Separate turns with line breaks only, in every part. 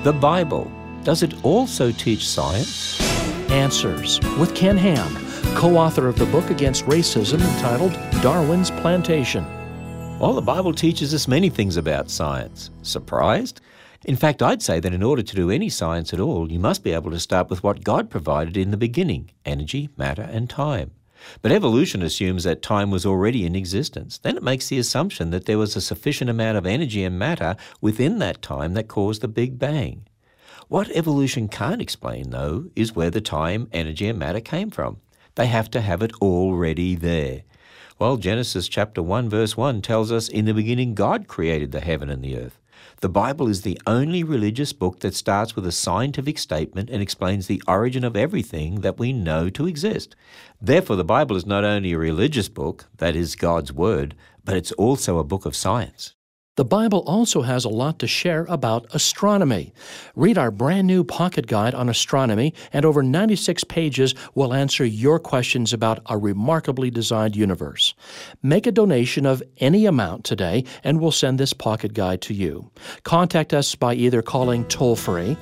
The Bible, does it also teach science?
Answers with Ken Ham, co-author of the book against racism entitled Darwin's Plantation.
Well, the Bible teaches us many things about science. Surprised? In fact, I'd say that in order to do any science at all, you must be able to start with what God provided in the beginning: energy, matter, and time. But evolution assumes that time was already in existence. Then it makes the assumption that there was a sufficient amount of energy and matter within that time that caused the Big Bang. What evolution can't explain, though, is where the time, energy, and matter came from. They have to have it already there. Well, Genesis chapter 1, verse 1 tells us, "In the beginning God created the heaven and the earth." The Bible is the only religious book that starts with a scientific statement and explains the origin of everything that we know to exist. Therefore, the Bible is not only a religious book, that is God's Word, but it's also a book of science.
The Bible also has a lot to share about astronomy. Read our brand new pocket guide on astronomy, and over 96 pages will answer your questions about our remarkably designed universe. Make a donation of any amount today, and we'll send this pocket guide to you. Contact us by either calling toll-free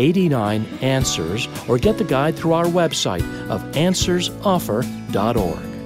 1-888-89-ANSWERS or get the guide through our website of answersoffer.org.